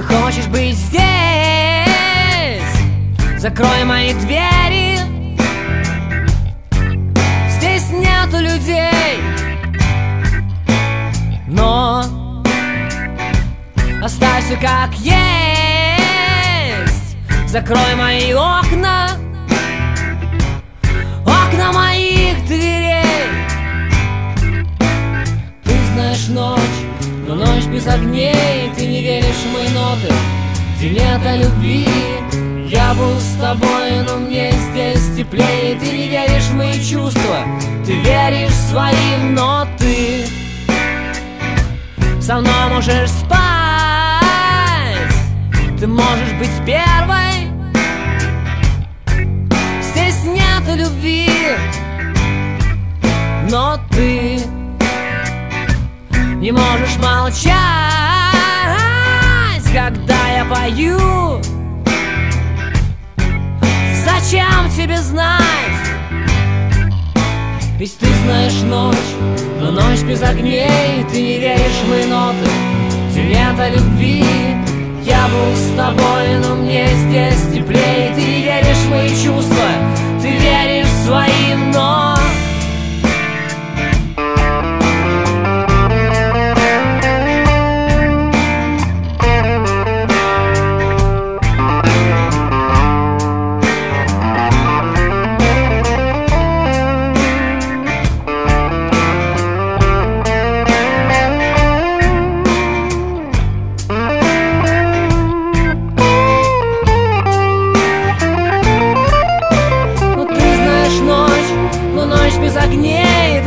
хочешь быть здесь, закрой мои двери. Здесь нету людей, но оставь все как есть. Закрой мои окна, окна моих дверей. Ты знаешь ночь, но ночь без огней. Ты не веришь в мои ноты, где нет любви. Я был с тобой, но мне здесь теплее. Ты не веришь в мои чувства, ты веришь своим, но ты со мной можешь спать. Ты можешь быть первой. Здесь нет любви, но ты не можешь молчать, когда я пою. Зачем тебе знать? Ведь ты знаешь ночь, но ночь без огней. Ты не веришь в мои ноты, где нет любви. Я был с тобой, но мне здесь теплее. Ты не веришь в мои чувства, ты веришь своим, но без огней.